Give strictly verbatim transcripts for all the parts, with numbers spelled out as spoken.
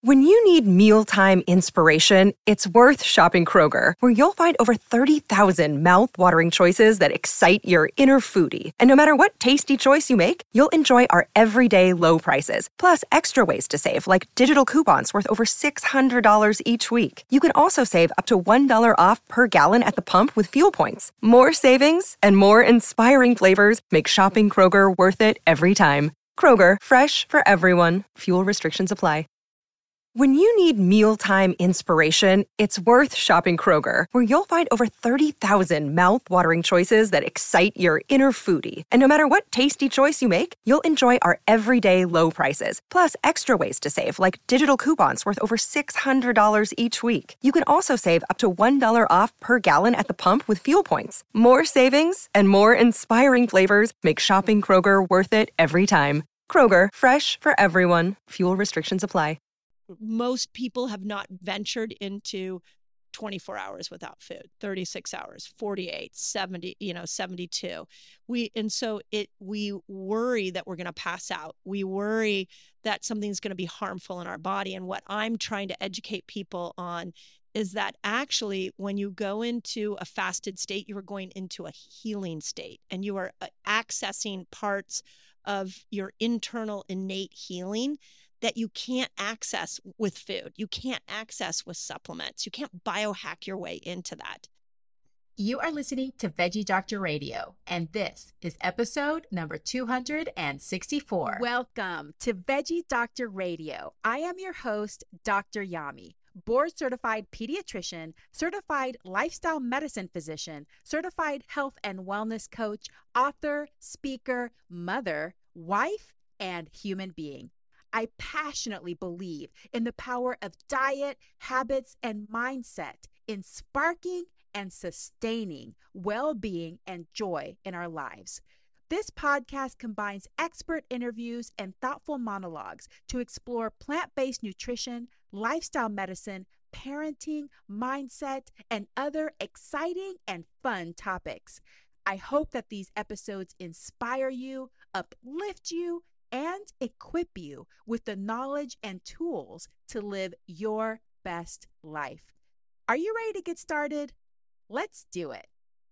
When you need mealtime inspiration, it's worth shopping Kroger, where you'll find over thirty thousand mouth-watering choices that excite your inner foodie. And no matter what tasty choice you make, you'll enjoy our everyday low prices, plus extra ways to save, like digital coupons worth over six hundred dollars each week. You can also save up to one dollar off per gallon at the pump with fuel points. More savings and more inspiring flavors make shopping Kroger worth it every time. Kroger, fresh for everyone. Fuel restrictions apply. When you need mealtime inspiration, it's worth shopping Kroger, where you'll find over thirty thousand mouth-watering choices that excite your inner foodie. And no matter what tasty choice you make, you'll enjoy our everyday low prices, plus extra ways to save, like digital coupons worth over six hundred dollars each week. You can also save up to one dollar off per gallon at the pump with fuel points. More savings and more inspiring flavors make shopping Kroger worth it every time. Kroger, fresh for everyone. Fuel restrictions apply. Most people have not ventured into twenty-four hours without food, thirty-six hours, forty-eight, seventy, you know, seventy-two. We, and so it, we worry that we're going to pass out. We worry that something's going to be harmful in our body. And what I'm trying to educate people on is that actually when you go into a fasted state, you are going into a healing state, and you are accessing parts of your internal innate healing that you can't access with food. You can't access with supplements. You can't biohack your way into that. You are listening to Veggie Doctor Radio, and this is episode number two hundred sixty-four. Welcome to Veggie Doctor Radio. I am your host, Doctor Yami, board-certified pediatrician, certified lifestyle medicine physician, certified health and wellness coach, author, speaker, mother, wife, and human being. I passionately believe in the power of diet, habits, and mindset in sparking and sustaining well-being and joy in our lives. This podcast combines expert interviews and thoughtful monologues to explore plant-based nutrition, lifestyle medicine, parenting, mindset, and other exciting and fun topics. I hope that these episodes inspire you, uplift you, and equip you with the knowledge and tools to live your best life. Are you ready to get started? Let's do it.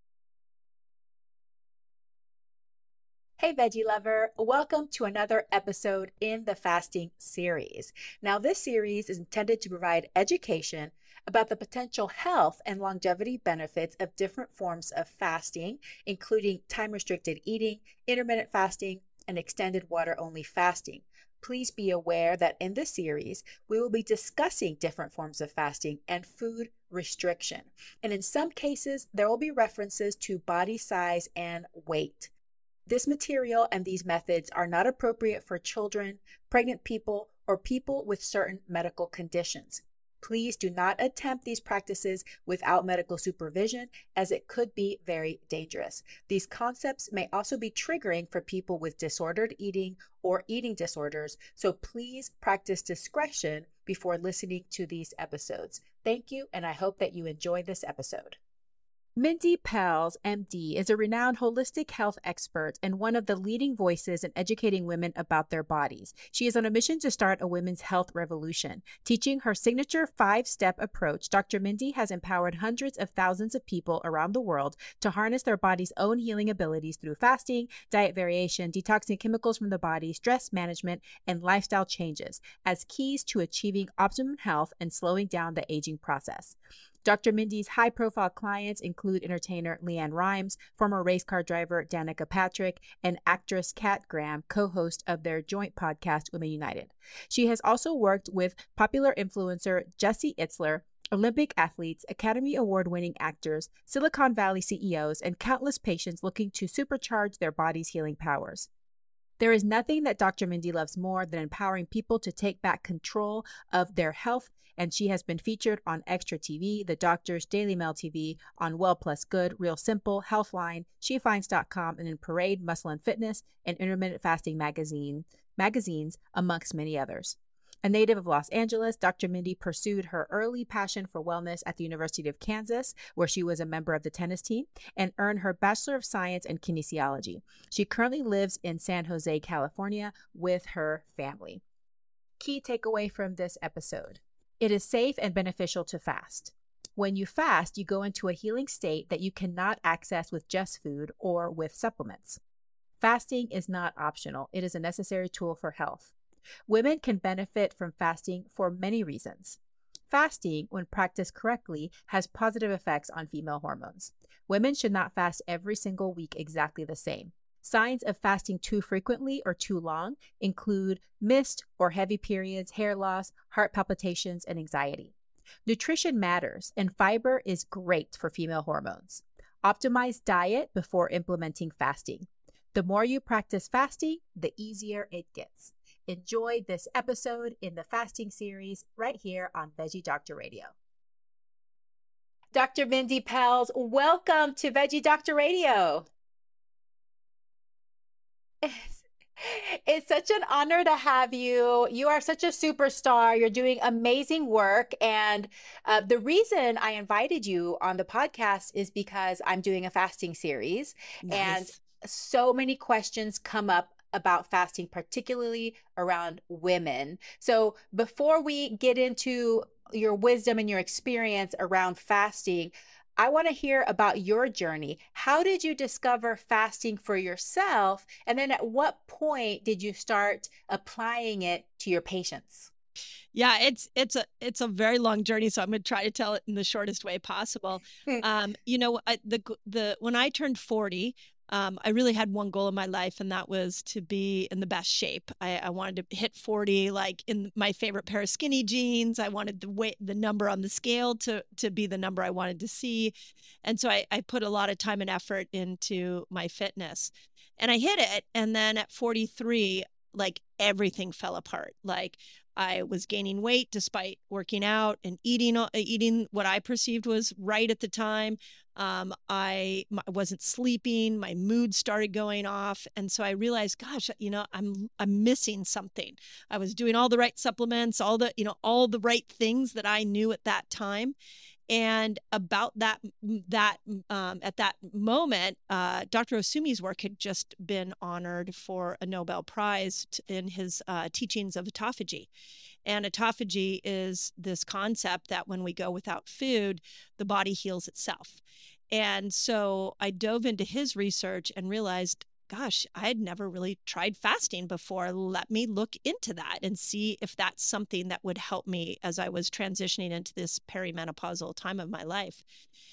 Hey, veggie lover, welcome to another episode in the fasting series. Now, this series is intended to provide education about the potential health and longevity benefits of different forms of fasting, including time-restricted eating, intermittent fasting, and extended water-only fasting. Please be aware that in this series, we will be discussing different forms of fasting and food restriction. And in some cases, there will be references to body size and weight. This material and these methods are not appropriate for children, pregnant people, or people with certain medical conditions. Please do not attempt these practices without medical supervision, as it could be very dangerous. These concepts may also be triggering for people with disordered eating or eating disorders, so please practice discretion before listening to these episodes. Thank you, and I hope that you enjoy this episode. Mindy Pelz, M D, is a renowned holistic health expert and one of the leading voices in educating women about their bodies. She is on a mission to start a women's health revolution. Teaching her signature five-step approach, Doctor Mindy has empowered hundreds of thousands of people around the world to harness their body's own healing abilities through fasting, diet variation, detoxing chemicals from the body, stress management, and lifestyle changes as keys to achieving optimum health and slowing down the aging process. Doctor Mindy's high-profile clients include entertainer Leanne Rimes, former race car driver Danica Patrick, and actress Kat Graham, co-host of their joint podcast, Women United. She has also worked with popular influencer Jesse Itzler, Olympic athletes, Academy Award-winning actors, Silicon Valley C E Os, and countless patients looking to supercharge their body's healing powers. There is nothing that Doctor Mindy loves more than empowering people to take back control of their health, and she has been featured on Extra T V, The Doctors, Daily Mail T V, on Well Plus Good, Real Simple, Healthline, She Finds dot com, and in Parade, Muscle and Fitness, and Intermittent Fasting magazine, magazines, amongst many others. A native of Los Angeles, Doctor Mindy pursued her early passion for wellness at the University of Kansas, where she was a member of the tennis team, and earned her Bachelor of Science in Kinesiology. She currently lives in San Jose, California, with her family. key takeaway from this episode. It is safe and beneficial to fast. When you fast, you go into a healing state that you cannot access with just food or with supplements. Fasting is not optional. It is a necessary tool for health. Women can benefit from fasting for many reasons. Fasting, when practiced correctly, has positive effects on female hormones. Women should not fast every single week exactly the same. Signs of fasting too frequently or too long include missed or heavy periods, hair loss, heart palpitations, and anxiety. Nutrition matters, and fiber is great for female hormones. Optimize diet before implementing fasting. The more you practice fasting, the easier it gets. Enjoy this episode in the fasting series right here on Veggie Doctor Radio. Doctor Mindy Pelz, welcome to Veggie Doctor Radio. It's, it's such an honor to have you. You are such a superstar. You're doing amazing work. And uh, the reason I invited you on the podcast is because I'm doing a fasting series. Nice. And so many questions come up about fasting, particularly around women. So before we get into your wisdom and your experience around fasting, I want to hear about your journey. How did you discover fasting for yourself? And then at what point did you start applying it to your patients? Yeah, it's it's a it's a very long journey, so I'm going to try to tell it in the shortest way possible. um, you know, I, the the when I turned forty, um, I really had one goal in my life, and that was to be in the best shape. I, I wanted to hit forty, like in my favorite pair of skinny jeans. I wanted the weight, the number on the scale to to be the number I wanted to see, and so I, I put a lot of time and effort into my fitness, and I hit it. And then at forty-three, like everything fell apart. Like I was gaining weight despite working out and eating eating what I perceived was right at the time. Um, I, I wasn't sleeping. My mood started going off, and so I realized, gosh, you know, I'm I'm missing something. I was doing all the right supplements, all the you know all the right things that I knew at that time. And about that, that um, at that moment, uh, Doctor Osumi's work had just been honored for a Nobel Prize in his uh, teachings of autophagy. And autophagy is this concept that when we go without food, the body heals itself. And so I dove into his research and realized, gosh, I had never really tried fasting before. Let me look into that and see if that's something that would help me as I was transitioning into this perimenopausal time of my life.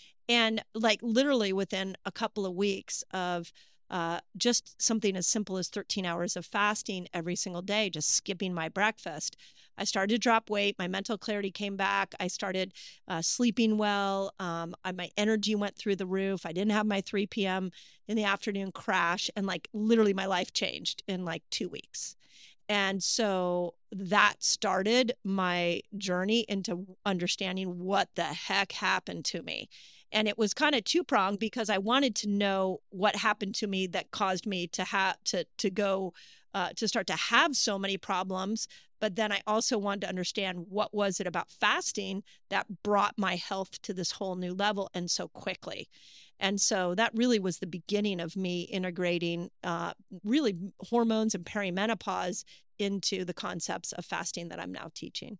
And like literally within a couple of weeks of uh, just something as simple as thirteen hours of fasting every single day, just skipping my breakfast, I started to drop weight. My mental clarity came back. I started uh, sleeping well. Um, I, my energy went through the roof. I didn't have my three p.m. in the afternoon crash. And like literally my life changed in like two weeks. And so that started my journey into understanding what the heck happened to me. And it was kind of two-pronged because I wanted to know what happened to me that caused me to have to to go uh, to start to have so many problems. But then I also wanted to understand what was it about fasting that brought my health to this whole new level and so quickly. And so that really was the beginning of me integrating uh, really hormones and perimenopause into the concepts of fasting that I'm now teaching.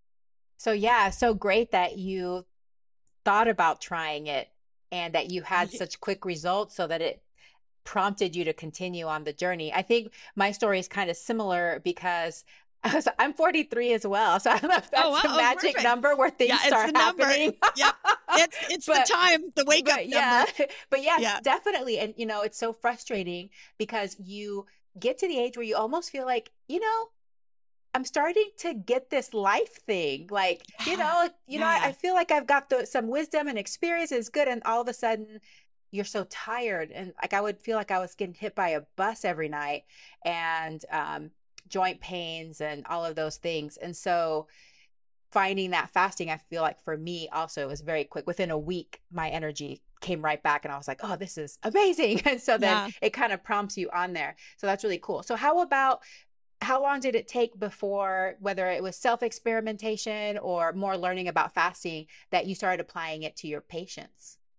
So yeah, so great that you thought about trying it and that you had such quick results so that it prompted you to continue on the journey. I think my story is kind of similar because I was, I'm forty-three as well. So I don't know if that's oh, wow. a magic oh, number where things yeah, start it's the happening. yeah, it's, it's but, the time, the wake up yeah, number. But yes, yeah, definitely. And, you know, it's so frustrating because you get to the age where you almost feel like, you know, I'm starting to get this life thing. Like, you know, you yeah. know, I, I feel like I've got the, some wisdom and experience is good. And all of a sudden you're so tired. And like, I would feel like I was getting hit by a bus every night and um, joint pains and all of those things. And so finding that fasting, I feel like for me also was very quick. Within a week, my energy came right back and I was like, oh, this is amazing. And so then yeah. it kind of prompts you on there. So that's really cool. So how about how long did it take before, whether it was self-experimentation or more learning about fasting, that you started applying it to your patients?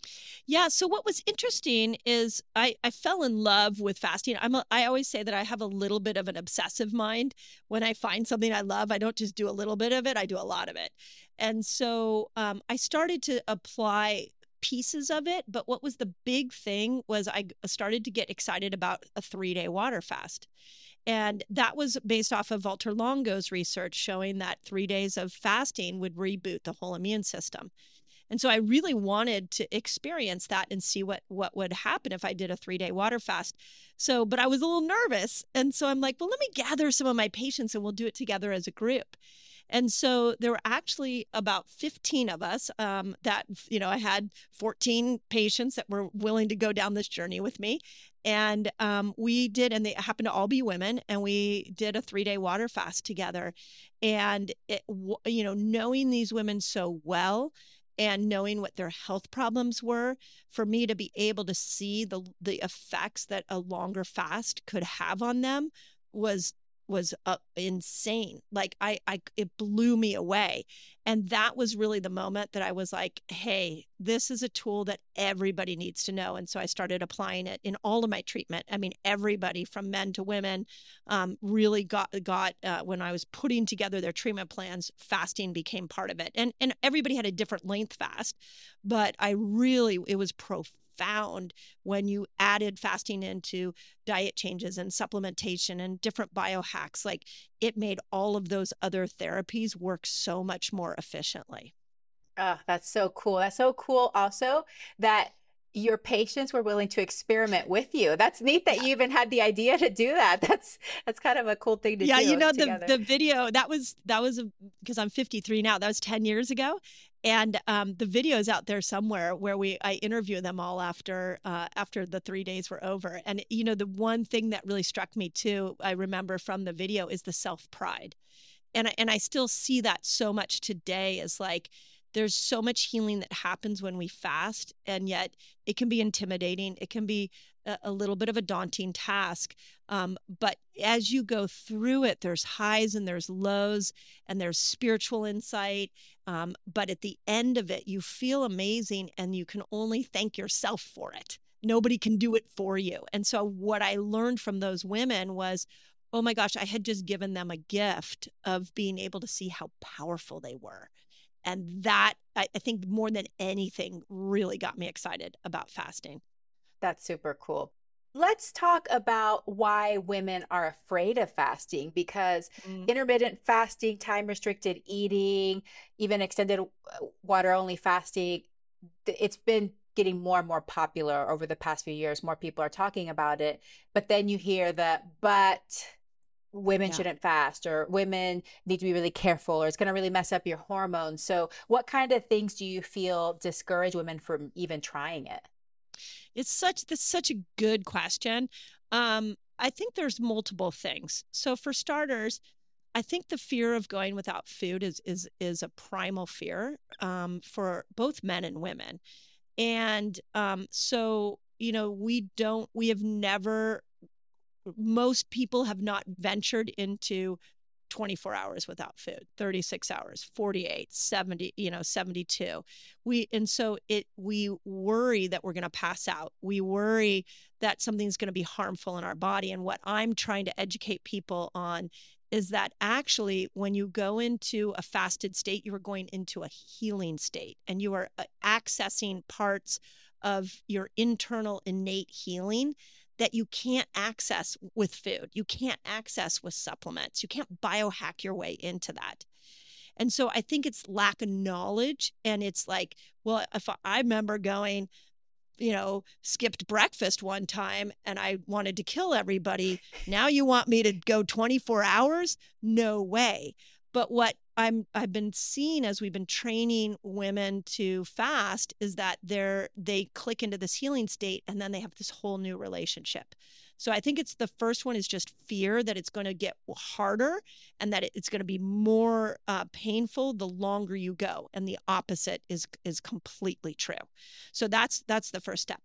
Yeah. So what was interesting is I, I fell in love with fasting. I'm a, I always say that I have a little bit of an obsessive mind. When I find something I love, I don't just do a little bit of it, I do a lot of it. And so um, I started to apply pieces of it. But what was the big thing was I started to get excited about a three day water fast. And that was based off of Valter Longo's research showing that three days of fasting would reboot the whole immune system. And so I really wanted to experience that and see what what would happen if I did a three-day water fast. So, but I was a little nervous. And so I'm like, well, let me gather some of my patients and we'll do it together as a group. And so there were actually about fifteen of us um, that, you know, I had fourteen patients that were willing to go down this journey with me. And um, we did, and they happened to all be women, and we did a three day water fast together. And, it, you know, knowing these women so well, and knowing what their health problems were, for me to be able to see the the effects that a longer fast could have on them was was uh, insane. Like I, I, it blew me away. And that was really the moment that I was like, hey, this is a tool that everybody needs to know. And so I started applying it in all of my treatment. I mean, everybody from men to women um, really got, got uh, when I was putting together their treatment plans, fasting became part of it. And, and everybody had a different length fast, but I really, it was profound. Found when you added fasting into diet changes and supplementation and different biohacks, like it made all of those other therapies work so much more efficiently. Oh, that's so cool. That's so cool also that your patients were willing to experiment with you. That's neat that you even had the idea to do that. That's that's kind of a cool thing to yeah, do. Yeah, you know, together. the the video that was that was because I'm fifty-three now. That was ten years ago. And um, the video is out there somewhere where we I interview them all after uh, after the three days were over. And you know, the one thing that really struck me too, I remember from the video, is the self pride, and I, and I still see that so much today. Is like there's so much healing that happens when we fast, and yet it can be intimidating. It can be a, a little bit of a daunting task. Um, but as you go through it, there's highs and there's lows, and there's spiritual insight. Um, but at the end of it, you feel amazing, and you can only thank yourself for it. Nobody can do it for you. And so what I learned from those women was, oh my gosh, I had just given them a gift of being able to see how powerful they were. And that, I, I think more than anything, really got me excited about fasting. That's super cool. Let's talk about why women are afraid of fasting, because mm. intermittent fasting, time restricted eating, even extended water only fasting, it's been getting more and more popular over the past few years. More people are talking about it. But then you hear that, but women yeah. shouldn't fast, or women need to be really careful, or it's going to really mess up your hormones. So what kind of things do you feel discourage women from even trying it? It's such, that's such a good question. Um, I think there's multiple things. So for starters, I think the fear of going without food is is is a primal fear um, for both men and women. And um, so, you know, we don't, we have never, most people have not ventured into twenty-four hours without food, thirty-six hours, forty-eight, seventy, you know, seventy-two. We, and so it, we worry that we're going to pass out. We worry that something's going to be harmful in our body. And what I'm trying to educate people on is that actually when you go into a fasted state, you are going into a healing state, and you are accessing parts of your internal innate healing that you can't access with food. You can't access with supplements. You can't biohack your way into that. And so I think it's lack of knowledge. And it's like, well, if I, I remember going, you know, skipped breakfast one time and I wanted to kill everybody. Now you want me to go twenty-four hours? No way. But what I'm, I've been seeing as we've been training women to fast is that they're, they click into this healing state, and then they have this whole new relationship. So I think it's the first one is just fear that it's going to get harder, and that it's going to be more uh, painful the longer you go. And the opposite is, is completely true. So that's, that's the first step.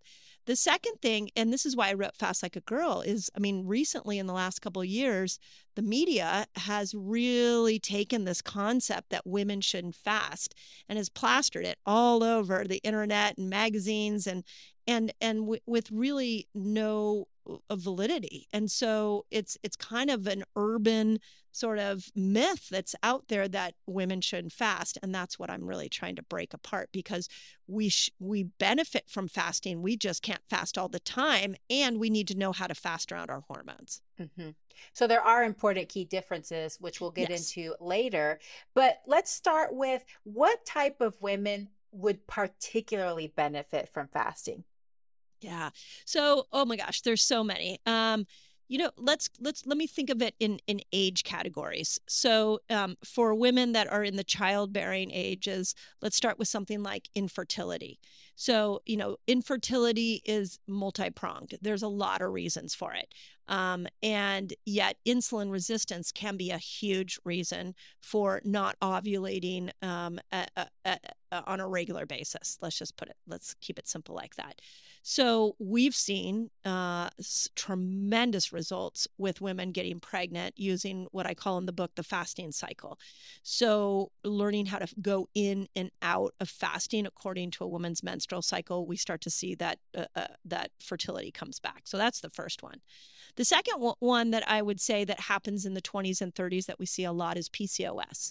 The second thing, and this is why I wrote Fast Like a Girl, is, I mean, recently in the last couple of years, the media has really taken this concept that women shouldn't fast and has plastered it all over the internet and magazines and and and w- with really no uh, validity. And so it's it's kind of an urban sort of myth that's out there that women shouldn't fast, and that's what I'm really trying to break apart, because we sh- we benefit from fasting. We just can't fast all the time, and we need to know how to fast around our hormones. Mm-hmm. So there are important key differences, which we'll get Yes. into later. But let's start with, what type of women would particularly benefit from fasting? Yeah. So, oh my gosh, there's so many. Um, you know, let's let's let me think of it in in age categories. So, um, for women that are in the childbearing ages, let's start with something like infertility. So, you know, infertility is multi-pronged. There's a lot of reasons for it. Um, and yet insulin resistance can be a huge reason for not ovulating um, a, a, a, a- on a regular basis. Let's just put it, let's keep it simple like that. So we've seen uh, s- tremendous results with women getting pregnant using what I call in the book the fasting cycle. So learning how to go in and out of fasting according to a woman's menstrual cycle, we start to see that uh, uh, that fertility comes back. So that's the first one. The second w- one that I would say that happens in the twenties and thirties that we see a lot is P C O S.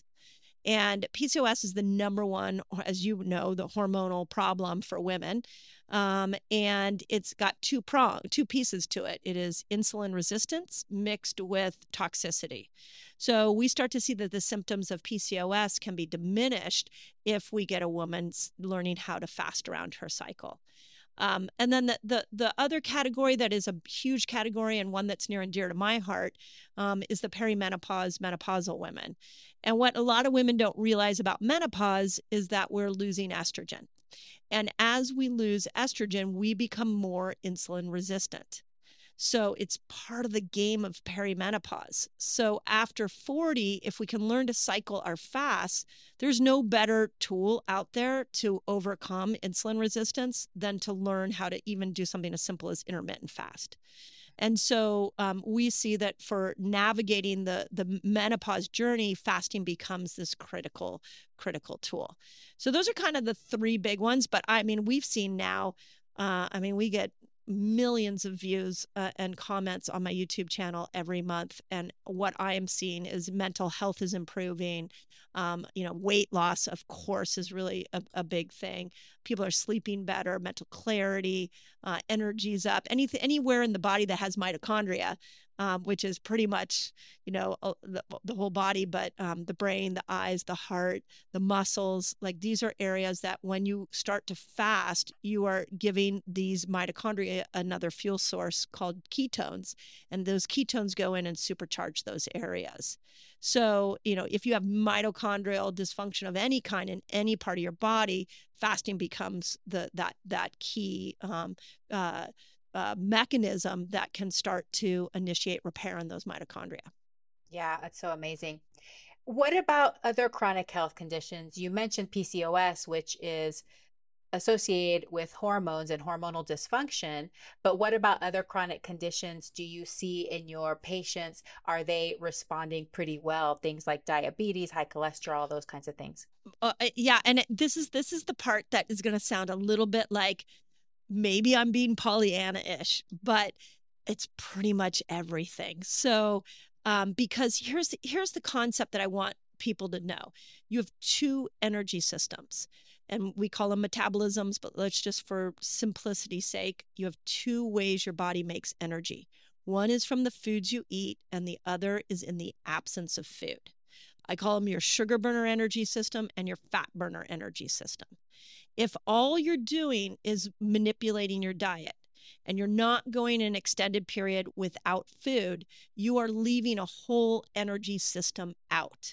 And P C O S is the number one, as you know, the hormonal problem for women. Um, and it's got two prong, two pieces to it. It is insulin resistance mixed with toxicity. So we start to see that the symptoms of P C O S can be diminished if we get a woman learning how to fast around her cycle. Um, and then the, the the other category that is a huge category and one that's near and dear to my heart um, is the perimenopause, menopausal women. And what a lot of women don't realize about menopause is that we're losing estrogen. And as we lose estrogen, we become more insulin resistant. So it's part of the game of perimenopause. So after forty, if we can learn to cycle our fasts, there's no better tool out there to overcome insulin resistance than to learn how to even do something as simple as intermittent fast. And so um, we see that for navigating the the menopause journey, fasting becomes this critical critical tool. So those are kind of the three big ones. But I mean, we've seen now. Uh, I mean, we get millions of views uh, and comments on my YouTube channel every month, and what I am seeing is mental health is improving. Um, you know, weight loss, of course, is really a, a big thing. People are sleeping better, mental clarity, uh, energy's up. Anything, anywhere in the body that has mitochondria, um, which is pretty much, you know, uh, the, the whole body, but um, the brain, the eyes, the heart, the muscles, like these are areas that when you start to fast, you are giving these mitochondria another fuel source called ketones, and those ketones go in and supercharge those areas. So, you know, if you have mitochondrial dysfunction of any kind in any part of your body, fasting becomes the that that key um, uh, uh, mechanism that can start to initiate repair in those mitochondria. Yeah, that's so amazing. What about other chronic health conditions? You mentioned P C O S, which is associated with hormones and hormonal dysfunction, but what about other chronic conditions do you see in your patients? Are they responding pretty well? Things like diabetes, high cholesterol, those kinds of things. Uh, uh, yeah, and it, this is this is the part that is going to sound a little bit like maybe I'm being Pollyanna-ish, but it's pretty much everything. So, um, because here's here's the concept that I want people to know. You have two energy systems, and we call them metabolisms, but let's just for simplicity's sake, you have two ways your body makes energy. One is from the foods you eat, and the other is in the absence of food. I call them your sugar burner energy system and your fat burner energy system. If all you're doing is manipulating your diet and you're not going an extended period without food, you are leaving a whole energy system out.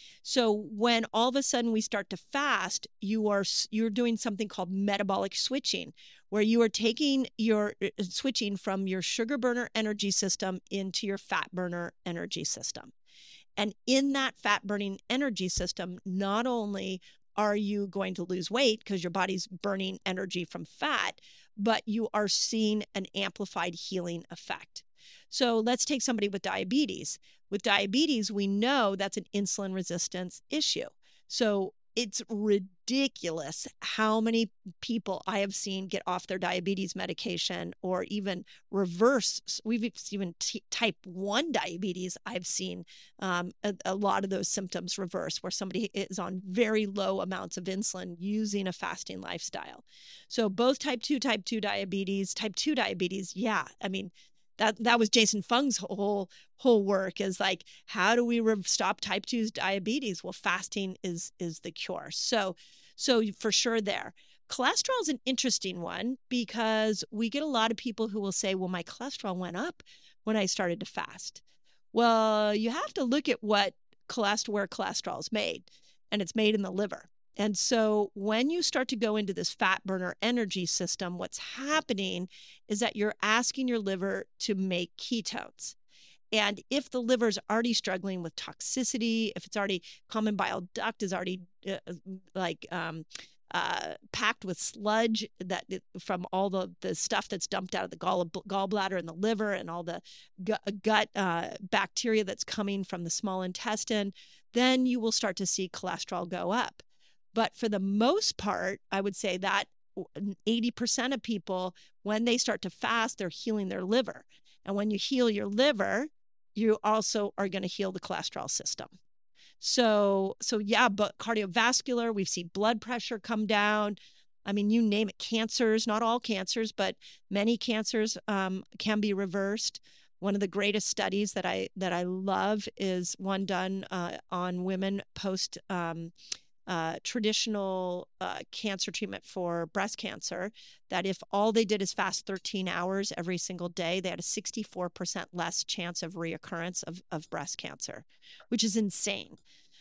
So when all of a sudden we start to fast, you are you're doing something called metabolic switching, where you are taking your switching from your sugar burner energy system into your fat burner energy system. And in that fat burning energy system, not only are you going to lose weight because your body's burning energy from fat, but you are seeing an amplified healing effect. So let's take somebody with diabetes. With diabetes, we know that's an insulin resistance issue. So it's ridiculous how many people I have seen get off their diabetes medication or even reverse. We've even t- type one diabetes. I've seen um, a, a lot of those symptoms reverse where somebody is on very low amounts of insulin using a fasting lifestyle. So both type two, type two diabetes, type two diabetes. Yeah. I mean, That that was Jason Fung's whole whole work is like, how do we re- stop type two diabetes? Well, fasting is is the cure. So so for sure there. Cholesterol is an interesting one because we get a lot of people who will say, well, my cholesterol went up when I started to fast. Well, you have to look at what cholesterol, where cholesterol is made, and it's made in the liver. And so when you start to go into this fat burner energy system, what's happening is that you're asking your liver to make ketones. And if the liver is already struggling with toxicity, if it's already common bile duct is already uh, like um, uh, packed with sludge that from all the, the stuff that's dumped out of the gall, gallbladder and the liver and all the gut, gut uh, bacteria that's coming from the small intestine, then you will start to see cholesterol go up. But for the most part, I would say that eighty percent of people, when they start to fast, they're healing their liver. And when you heal your liver, you also are going to heal the cholesterol system. So, so yeah, but cardiovascular, we've seen blood pressure come down. I mean, you name it, cancers, not all cancers, but many cancers um, can be reversed. One of the greatest studies that I that I love is one done uh, on women post um, Uh, traditional uh, cancer treatment for breast cancer, that if all they did is fast thirteen hours every single day, they had a sixty-four percent less chance of reoccurrence of, of breast cancer, which is insane.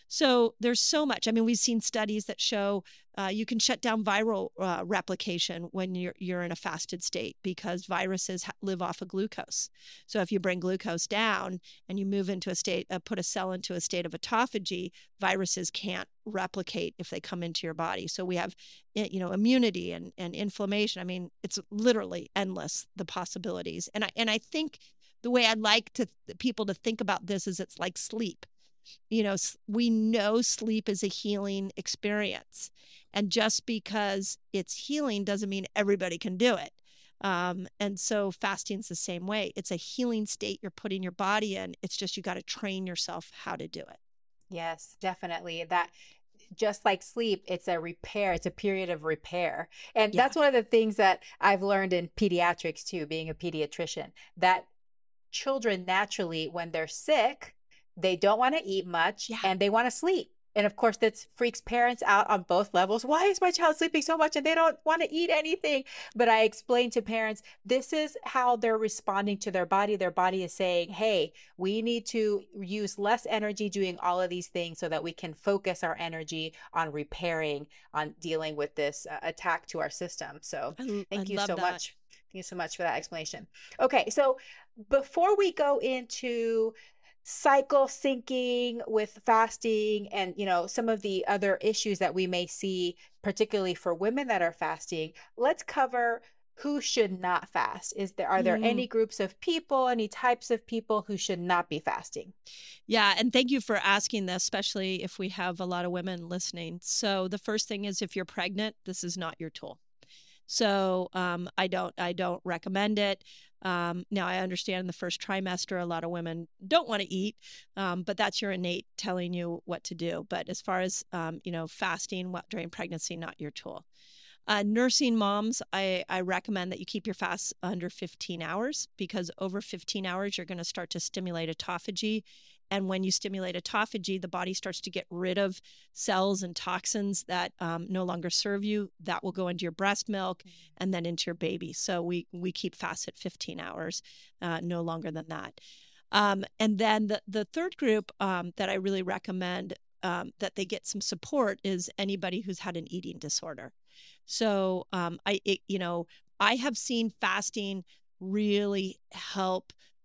So there's so much. I mean, we've seen studies that show uh, you can shut down viral uh, replication when you're you're in a fasted state because viruses ha- live off of glucose. So if you bring glucose down and you move into a state, uh, put a cell into a state of autophagy, viruses can't replicate if they come into your body. So we have, you know, immunity and, and inflammation. I mean, it's literally endless, the possibilities. And I and I think the way I'd like to people to think about this is it's like sleep. You know, we know sleep is a healing experience. And just because it's healing doesn't mean everybody can do it. Um, and so fasting's the same way. It's a healing state you're putting your body in. It's just you got to train yourself how to do it. Yes, definitely. That just like sleep, it's a repair. It's a period of repair. And Yeah. that's one of the things that I've learned in pediatrics too, being a pediatrician, that children naturally, when they're sick, they don't want to eat much Yeah. and they want to sleep. And of course, that freaks parents out on both levels. Why is my child sleeping so much and they don't want to eat anything? But I explain to parents, this is how they're responding to their body. Their body is saying, hey, we need to use less energy doing all of these things so that we can focus our energy on repairing, on dealing with this uh, attack to our system. So I, thank I you love so that. much. Thank you so much for that explanation. Okay, so before we go into cycle syncing with fasting and, you know, some of the other issues that we may see, particularly for women that are fasting, let's cover who should not fast. Is there, are there Mm. any groups of people, any types of people who should not be fasting? Yeah, and thank you for asking this, especially if we have a lot of women listening. So the first thing is if you're pregnant, this is not your tool. So um, I don't I don't recommend it. Um, now I understand in the first trimester, a lot of women don't want to eat, um, but that's your innate telling you what to do. But as far as um, you know, fasting what, during pregnancy, not your tool. Uh, nursing moms, I, I recommend that you keep your fast under fifteen hours because over fifteen hours, you're going to start to stimulate autophagy. And when you stimulate autophagy, the body starts to get rid of cells and toxins that um, no longer serve you. That will go into your breast milk and then into your baby. So we, we keep fast at fifteen hours, uh, no longer than that. Um, and then the, the third group um, that I really recommend um, that they get some support is anybody who's had an eating disorder. So um, I, it, you know, I have seen fasting really help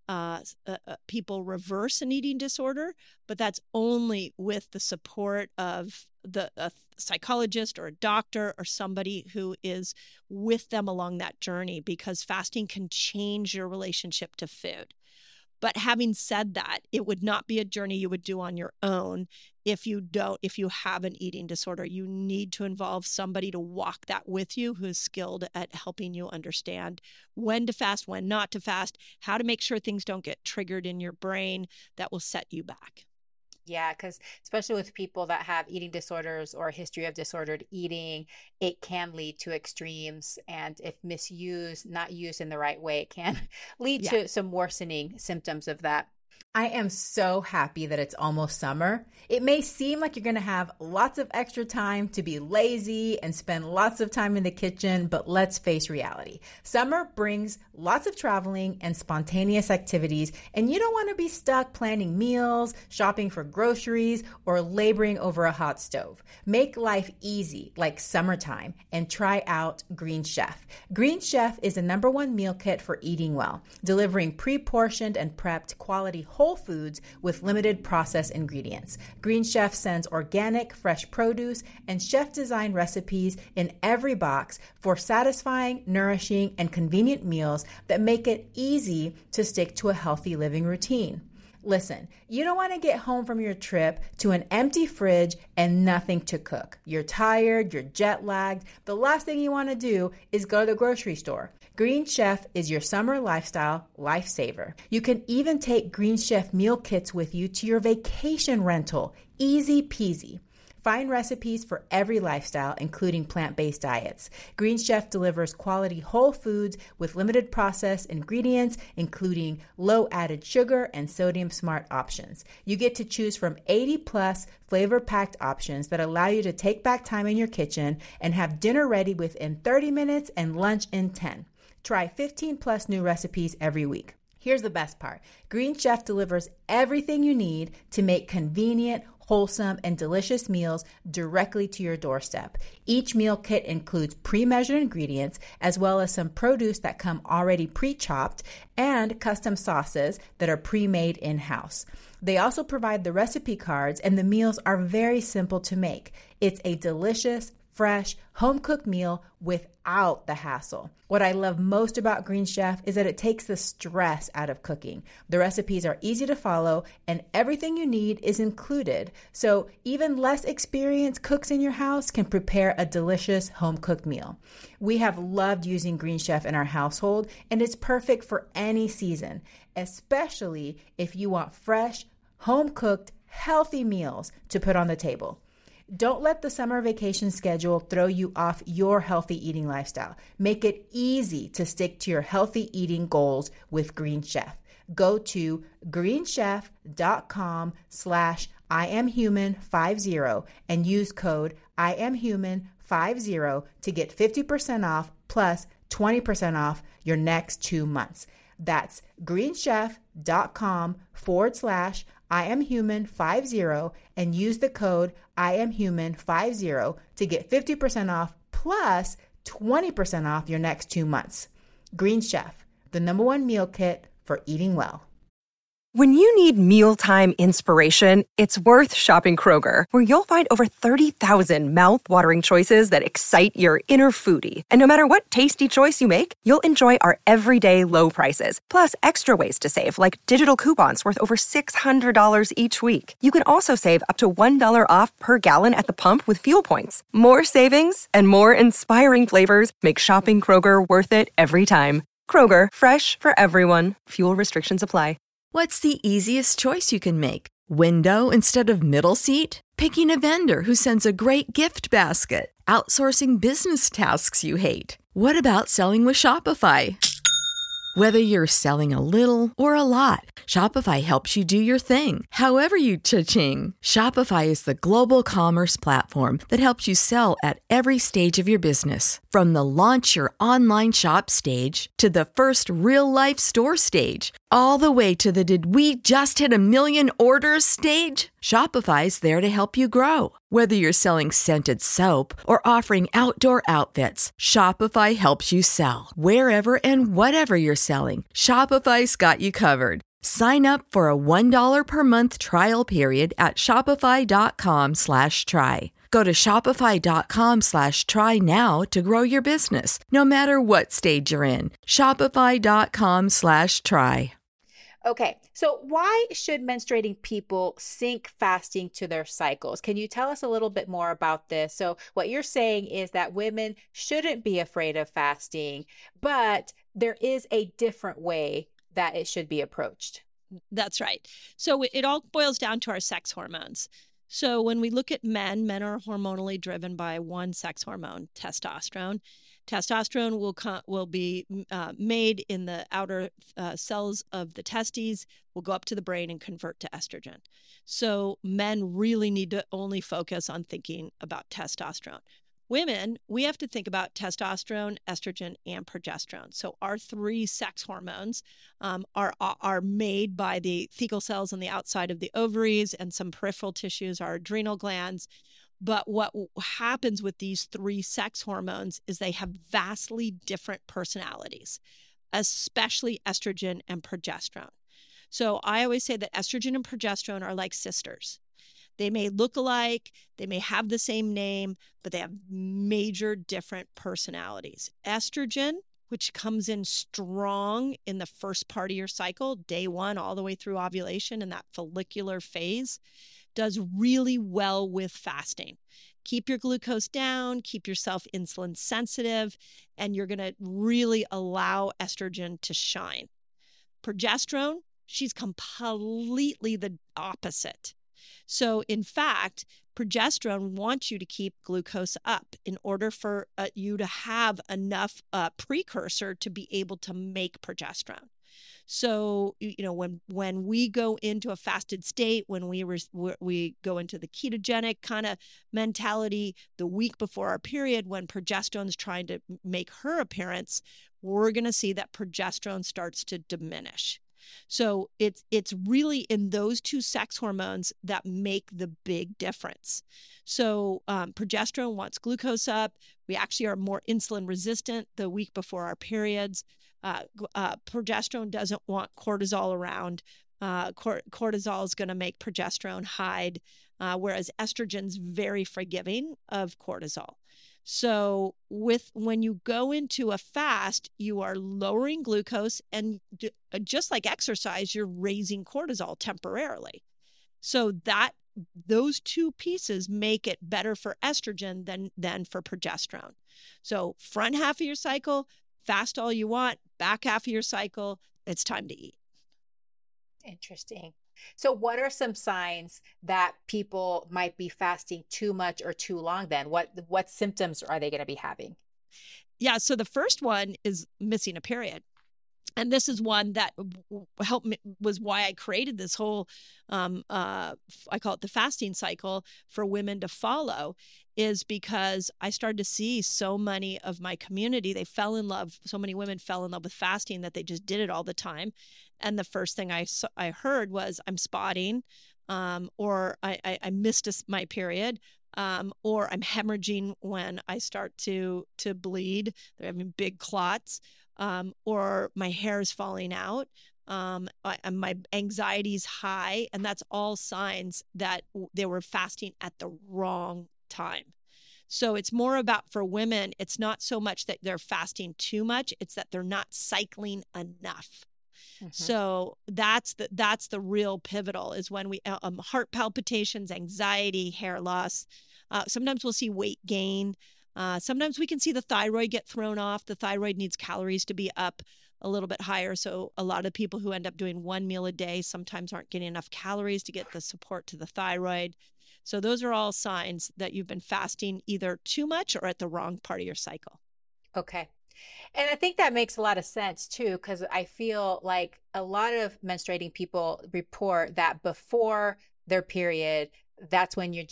uh, uh, people reverse an eating disorder, but that's only with the support of the a psychologist or a doctor or somebody who is with them along that journey, because fasting can change your relationship to food. But having said that, it would not be a journey you would do on your own if you don't, if you have an eating disorder. You need to involve somebody to walk that with you who's skilled at helping you understand when to fast, when not to fast, how to make sure things don't get triggered in your brain that will set you back. Yeah, because especially with people that have eating disorders or a history of disordered eating, it can lead to extremes. And if misused, not used in the right way, it can lead Yeah. to some worsening symptoms of that. I am so happy that it's almost summer. It may seem like you're going to have lots of extra time to be lazy and spend lots of time in the kitchen, but let's face reality. Summer brings lots of traveling and spontaneous activities, and you don't want to be stuck planning meals, shopping for groceries, or laboring over a hot stove. Make life easy like summertime and try out Green Chef. Green Chef is the number one meal kit for eating well, delivering pre-portioned and prepped quality whole foods with limited processed ingredients. Green Chef sends organic, fresh produce and chef-designed recipes in every box for satisfying, nourishing, and convenient meals that make it easy to stick to a healthy living routine. Listen, you don't want to get home from your trip to an empty fridge and nothing to cook. You're tired, you're jet lagged. The last thing you want to do is go to the grocery store. Green Chef is your summer lifestyle lifesaver. You can even take Green Chef meal kits with you to your vacation rental. Easy peasy. Find recipes for every lifestyle, including plant-based diets. Green Chef delivers quality whole foods with limited processed ingredients, including low added sugar and sodium smart options. You get to choose from eighty plus flavor-packed options that allow you to take back time in your kitchen and have dinner ready within thirty minutes and lunch in ten. Try fifteen plus new recipes every week. Here's the best part. Green Chef delivers everything you need to make convenient, wholesome, and delicious meals directly to your doorstep. Each meal kit includes pre-measured ingredients, as well as some produce that come already pre-chopped, and custom sauces that are pre-made in-house. They also provide the recipe cards, and the meals are very simple to make. It's a delicious, fresh, home-cooked meal without the hassle. What I love most about Green Chef is that it takes the stress out of cooking. The recipes are easy to follow, and everything you need is included. So even less experienced cooks in your house can prepare a delicious home-cooked meal. We have loved using Green Chef in our household, and it's perfect for any season, especially if you want fresh, home-cooked, healthy meals to put on the table. Don't let the summer vacation schedule throw you off your healthy eating lifestyle. Make it easy to stick to your healthy eating goals with Green Chef. Go to greenchef.com slash I am human 50 and use code I am human 50 to get fifty percent off plus twenty percent off your next two months. That's greenchef.com forward slash I am human 50 and use the code I am human 50 to get fifty percent off plus twenty percent off your next two months. Green Chef, the number one meal kit for eating well. When you need mealtime inspiration, it's worth shopping Kroger, where you'll find over thirty thousand mouth-watering choices that excite your inner foodie. And no matter what tasty choice you make, you'll enjoy our everyday low prices, plus extra ways to save, like digital coupons worth over six hundred dollars each week. You can also save up to one dollar off per gallon at the pump with fuel points. More savings and more inspiring flavors make shopping Kroger worth it every time. Kroger, fresh for everyone. Fuel restrictions apply. What's the easiest choice you can make? Window instead of middle seat? Picking a vendor who sends a great gift basket? Outsourcing business tasks you hate? What about selling with Shopify? Whether you're selling a little or a lot, Shopify helps you do your thing, however you cha-ching. Shopify is the global commerce platform that helps you sell at every stage of your business. From the launch your online shop stage to the first real-life store stage, all the way to the did we just hit a million orders stage. Shopify's there to help you grow. Whether you're selling scented soap or offering outdoor outfits, Shopify helps you sell. Wherever and whatever you're selling, Shopify's got you covered. Sign up for a one dollar per month trial period at shopify.com slash try. Go to shopify.com slash try now to grow your business, no matter what stage you're in. Shopify.com slash try. Okay, so why should menstruating people sync fasting to their cycles? Can you tell us a little bit more about this? So what you're saying is that women shouldn't be afraid of fasting, but there is a different way that it should be approached. That's right. So it all boils down to our sex hormones. So when we look at men, men are hormonally driven by one sex hormone, testosterone. Testosterone will co- will be uh, made in the outer uh, cells of the testes, will go up to the brain and convert to estrogen. So men really need to only focus on thinking about testosterone. Women, we have to think about testosterone, estrogen, and progesterone. So our three sex hormones um, are, are made by the thecal cells on the outside of the ovaries and some peripheral tissues, our adrenal glands. But what happens with these three sex hormones is they have vastly different personalities, especially estrogen and progesterone. So I always say that estrogen and progesterone are like sisters. They may look alike, they may have the same name, but they have major different personalities. Estrogen, which comes in strong in the first part of your cycle, day one, all the way through ovulation in that follicular phase, does really well with fasting. Keep your glucose down, keep yourself insulin sensitive, and you're going to really allow estrogen to shine. Progesterone, she's completely the opposite. So in fact, progesterone wants you to keep glucose up in order for uh, you to have enough uh, precursor to be able to make progesterone. So, you know, when when we go into a fasted state, when we re- we go into the ketogenic kind of mentality the week before our period, when progesterone is trying to make her appearance, we're going to see that progesterone starts to diminish. So it's it's really in those two sex hormones that make the big difference. So um, progesterone wants glucose up. We actually are more insulin resistant the week before our periods. Uh, uh, progesterone doesn't want cortisol around. Uh, cor- cortisol is going to make progesterone hide, uh, whereas estrogen's very forgiving of cortisol. So with when you go into a fast, you are lowering glucose, and d- just like exercise, you're raising cortisol temporarily. So that those two pieces make it better for estrogen than, than for progesterone. So front half of your cycle, fast all you want. Back half of your cycle, it's time to eat. Interesting. So what are some signs that people might be fasting too much or too long then? What what symptoms are they going to be having? Yeah, so the first one is missing a period. And this is one that helped me, was why I created this whole, um, uh, I call it the fasting cycle for women to follow, is because I started to see so many of my community, they fell in love, so many women fell in love with fasting that they just did it all the time. And the first thing I, I heard was, I'm spotting, um, or I, I, I missed a, my period. Um, or I'm hemorrhaging when I start to to bleed. They're having big clots. Um, or my hair is falling out, um, I, my anxiety is high, and that's all signs that they were fasting at the wrong time. So it's more about, for women, it's not so much that they're fasting too much, it's that they're not cycling enough. Mm-hmm. So that's the that's the real pivotal, is when we um, heart palpitations, anxiety, hair loss. Uh, sometimes we'll see weight gain. Uh, sometimes we can see the thyroid get thrown off. The thyroid needs calories to be up a little bit higher. So a lot of people who end up doing one meal a day sometimes aren't getting enough calories to get the support to the thyroid. So those are all signs that you've been fasting either too much or at the wrong part of your cycle. Okay. And I think that makes a lot of sense too, because I feel like a lot of menstruating people report that before their period, that's when you're just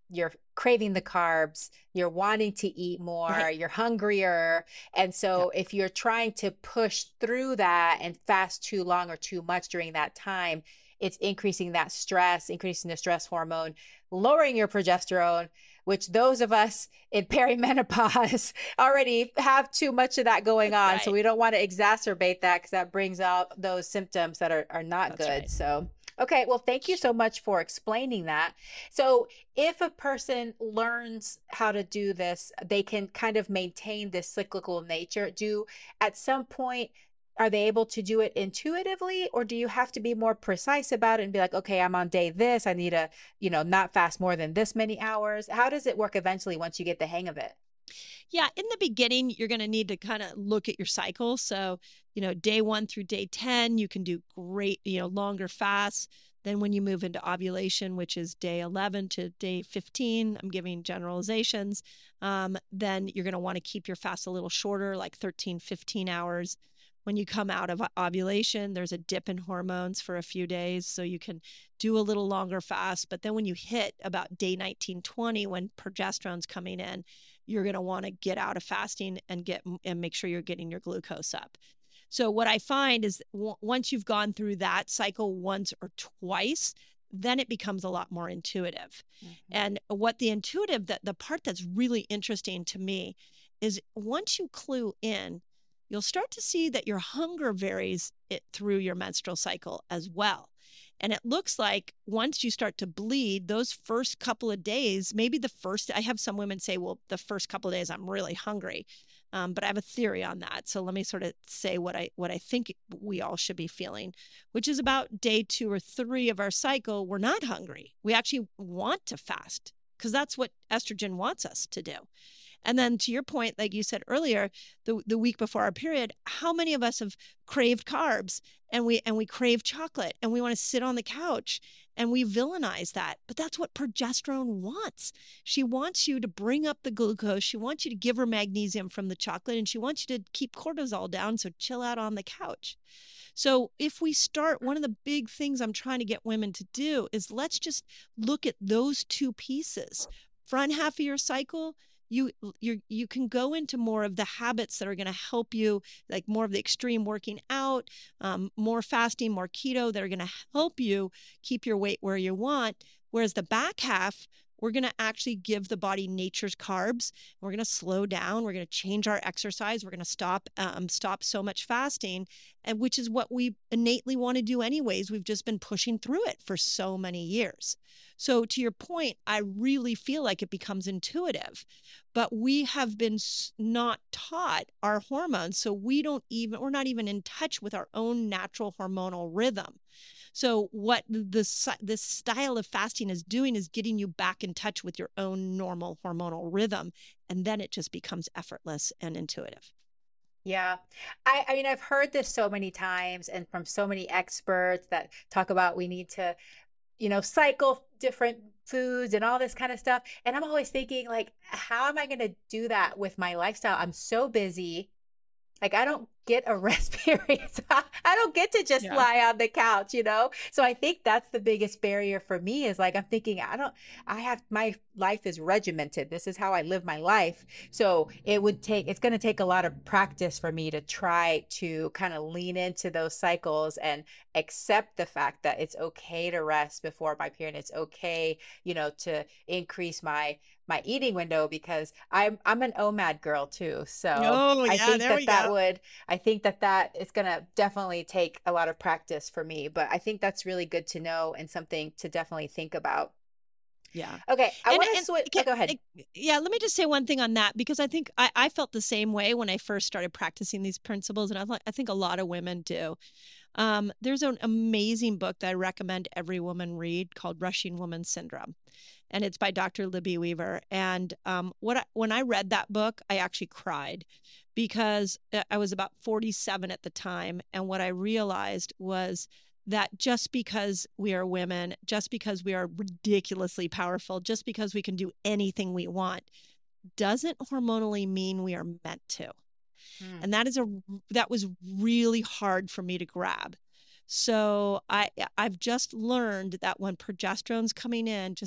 you're craving the carbs, you're wanting to eat more, Right. you're hungrier. And so Yeah. if you're trying to push through that and fast too long or too much during that time, it's increasing that stress, increasing the stress hormone, lowering your progesterone, which those of us in perimenopause already have too much of that going That's on. So right. we don't want to exacerbate that because that brings out those symptoms that are, are not That's good. right. So, okay. Well, thank you so much for explaining that. So if a person learns how to do this, they can kind of maintain this cyclical nature. Do at some point, are they able to do it intuitively, or do you have to be more precise about it and be like, okay, I'm on day this, I need to, you know, not fast more than this many hours? How does it work eventually once you get the hang of it? Yeah, in the beginning, you're going to need to kind of look at your cycle. So, you know, day one through day ten, you can do great, you know, longer fasts. Then when you move into ovulation, which is day eleven to day fifteen, I'm giving generalizations, um, then you're going to want to keep your fast a little shorter, like thirteen, fifteen hours. When you come out of ovulation, there's a dip in hormones for a few days, so you can do a little longer fast. But then when you hit about day nineteen, twenty, when progesterone's coming in, you're going to want to get out of fasting and get and make sure you're getting your glucose up. So what I find is w- once you've gone through that cycle once or twice, then it becomes a lot more intuitive. Mhm. And what the intuitive, that the part that's really interesting to me is once you clue in, you'll start to see that your hunger varies it through your menstrual cycle as well. And it looks like once you start to bleed, those first couple of days, maybe the first, I have some women say, well, the first couple of days, I'm really hungry. Um, but I have a theory on that. So let me sort of say what I what I think we all should be feeling, which is about day two or three of our cycle, we're not hungry. We actually want to fast because that's what estrogen wants us to do. And then to your point, like you said earlier, the, the week before our period, how many of us have craved carbs and we and we crave chocolate and we want to sit on the couch and we villainize that? But that's what progesterone wants. She wants you to bring up the glucose. She wants you to give her magnesium from the chocolate, and she wants you to keep cortisol down. So chill out on the couch. So if we start, one of the big things I'm trying to get women to do is let's just look at those two pieces. Front half of your cycle, you you you can go into more of the habits that are going to help you, like more of the extreme working out, um, more fasting, more keto, that are going to help you keep your weight where you want. Whereas the back half, we're going to actually give the body nature's carbs. We're going to slow down. We're going to change our exercise. We're going to stop um, stop so much fasting, and which is what we innately want to do anyways. We've just been pushing through it for so many years. So to your point, I really feel like it becomes intuitive, but we have been not taught our hormones. So we don't even, we're not even in touch with our own natural hormonal rhythm. So what this, this style of fasting is doing is getting you back in touch with your own normal hormonal rhythm. And then it just becomes effortless and intuitive. Yeah. I, I mean, I've heard this so many times and from so many experts that talk about we need to, you know, cycle different foods and all this kind of stuff. And I'm always thinking, like, how am I going to do that with my lifestyle? I'm so busy. Like, I don't get a rest period. So I, I don't get to just Yeah. lie on the couch, you know? So I think that's the biggest barrier for me is like, I'm thinking, I don't, I have, my life is regimented. This is how I live my life. So it would take, it's going to take a lot of practice for me to try to kind of lean into those cycles and accept the fact that it's okay to rest before my period. It's okay, you know, to increase my, my eating window because I'm, I'm an O M A D girl too. So Oh, I yeah, think there that we that go. would, I think that that is going to definitely take a lot of practice for me, but I think that's really good to know and something to definitely think about. Yeah. Okay. I And, want to and switch. ca- Oh, go ahead. like, yeah, let me just say one thing on that, because I think I, I felt the same way when I first started practicing these principles. And I, thought- I think a lot of women do. Um, there's an amazing book that I recommend every woman read called Rushing Woman Syndrome. And it's by Doctor Libby Weaver. And um, what I, when I read that book, I actually cried because I was about forty-seven at the time. And what I realized was that just because we are women, just because we are ridiculously powerful, just because we can do anything we want, doesn't hormonally mean we are meant to. Mm. And that is a that was really hard for me to grab. So I I've just learned that when progesterone's coming in, just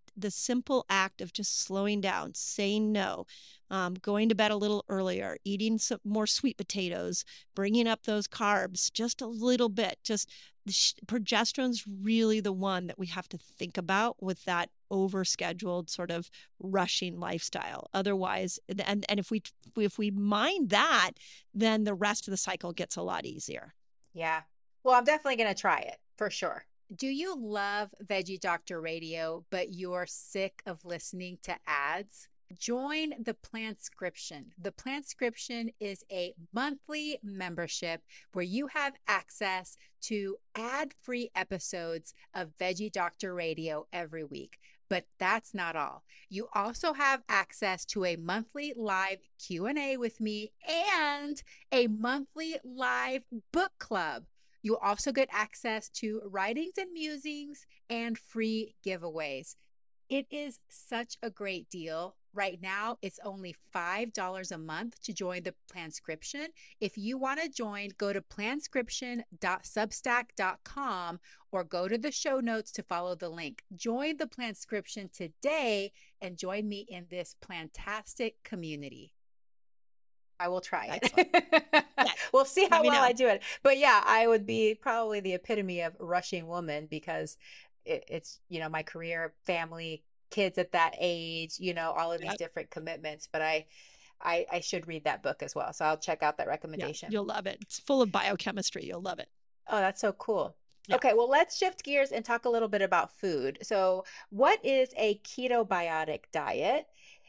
the simple act of just slowing down, saying no, um, going to bed a little earlier, eating some more sweet potatoes, bringing up those carbs just a little bit. Just progesterone's really the one that we have to think about with that overscheduled sort of rushing lifestyle. Otherwise, and and if we if we mind that, then the rest of the cycle gets a lot easier. Yeah. Well, I'm definitely going to try it for sure. Do you love Veggie Doctor Radio, but you're sick of listening to ads? Join the Plantscription. The Plantscription is a monthly membership where you have access to ad-free episodes of Veggie Doctor Radio every week. But that's not all. You also have access to a monthly live Q and A with me and a monthly live book club. You'll also get access to writings and musings and free giveaways. It is such a great deal. Right now, it's only five dollars a month to join the Plantscription. If you want to join, go to plantscription dot substack dot com or go to the show notes to follow the link. Join the Plantscription today and join me in this plantastic community. I will try it. Yes. We'll see how well know. I do it. But yeah, I would be probably the epitome of rushing woman because it, it's, you know, my career, family, kids at that age, you know, all of these yep. different commitments. But I, I, I should read that book as well. So I'll check out that recommendation. Yeah, you'll love it. It's full of biochemistry. You'll love it. Oh, that's so cool. Yeah. Okay, well, let's shift gears and talk a little bit about food. So what is a ketobiotic diet?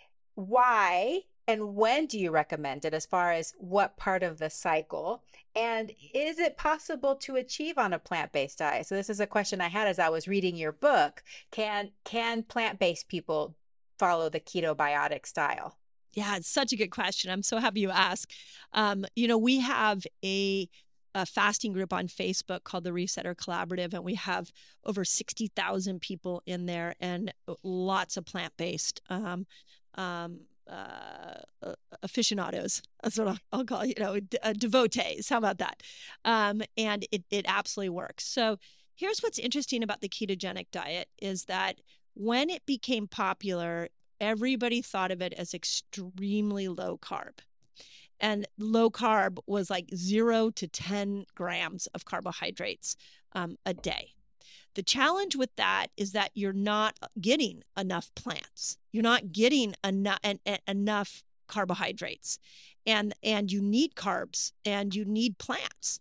Why and when do you recommend it as far as what part of the cycle? And is it possible to achieve on a plant-based diet? So this is a question I had as I was reading your book. Can can plant-based people follow the ketobiotic style? Yeah, it's such a good question. I'm so happy you asked. Um, you know, we have a, a fasting group on Facebook called the Resetter Collaborative, and we have over sixty thousand people in there and lots of plant-based um, um, uh, aficionados. That's what I'll, I'll call, you know, uh, devotees. How about that? Um, and it, it absolutely works. So here's what's interesting about the ketogenic diet is that when it became popular, everybody thought of it as extremely low carb. And low carb was like zero to ten grams of carbohydrates um, a day. The challenge with that is that you're not getting enough plants. You're not getting enough en- en- enough carbohydrates, and and you need carbs and you need plants.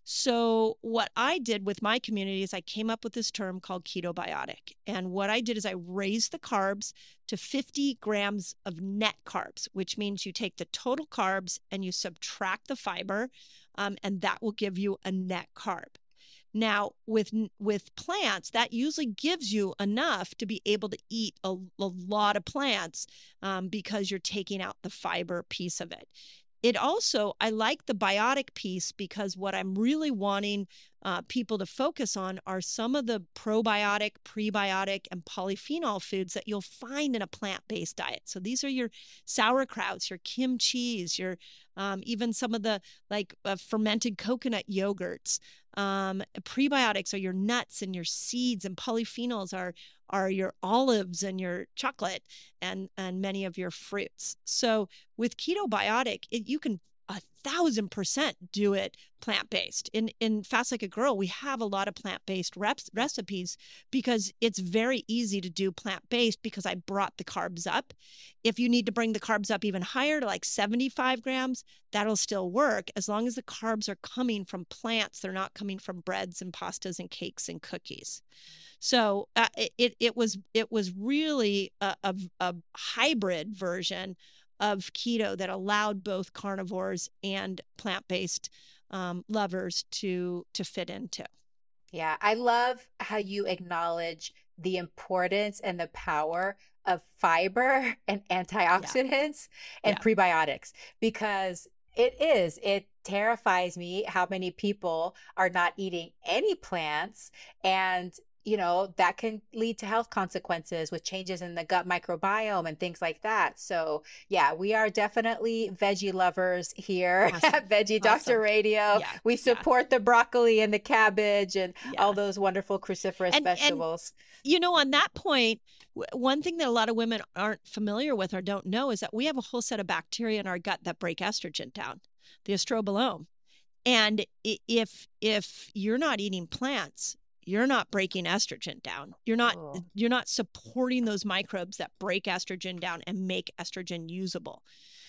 So what I did with my community is I came up with this term called ketobiotic. And what I did is I raised the carbs to fifty grams of net carbs, which means you take the total carbs and you subtract the fiber, um, and that will give you a net carb. Now, with with plants, that usually gives you enough to be able to eat a, a lot of plants um, because you're taking out the fiber piece of it. It also, I like the biotic piece because what I'm really wanting uh, people to focus on are some of the probiotic, prebiotic, and polyphenol foods that you'll find in a plant-based diet. So these are your sauerkrauts, your kimchis, your um, even some of the like uh, fermented coconut yogurts. Um, prebiotics are your nuts and your seeds, and polyphenols are are your olives and your chocolate and and many of your fruits. So with ketobiotic, it, you can a thousand percent do it plant-based. In in Fast Like a Girl, we have a lot of plant-based reps, recipes because it's very easy to do plant-based because I brought the carbs up. If you need to bring the carbs up even higher to like seventy-five grams, that'll still work as long as the carbs are coming from plants. They're not coming from breads and pastas and cakes and cookies. So uh, it it was it was really a, a, a hybrid version of keto that allowed both carnivores and plant-based um, lovers to to fit into. Yeah, I love how you acknowledge the importance and the power of fiber and antioxidants yeah. and yeah. prebiotics, because it is, it terrifies me how many people are not eating any plants. And you know, that can lead to health consequences with changes in the gut microbiome and things like that. So, yeah, we are definitely veggie lovers here Awesome. at Veggie Awesome. Doctor Radio. Yeah. We support yeah. the broccoli and the cabbage and Yeah. all those wonderful cruciferous And- and- vegetables. You know, on that point, w- one thing that a lot of women aren't familiar with or don't know is that we have a whole set of bacteria in our gut that break estrogen down, the estrobolome. And i- if if you're not eating plants, you're not breaking estrogen down. You're not Oh. you're not supporting those microbes that break estrogen down and make estrogen usable.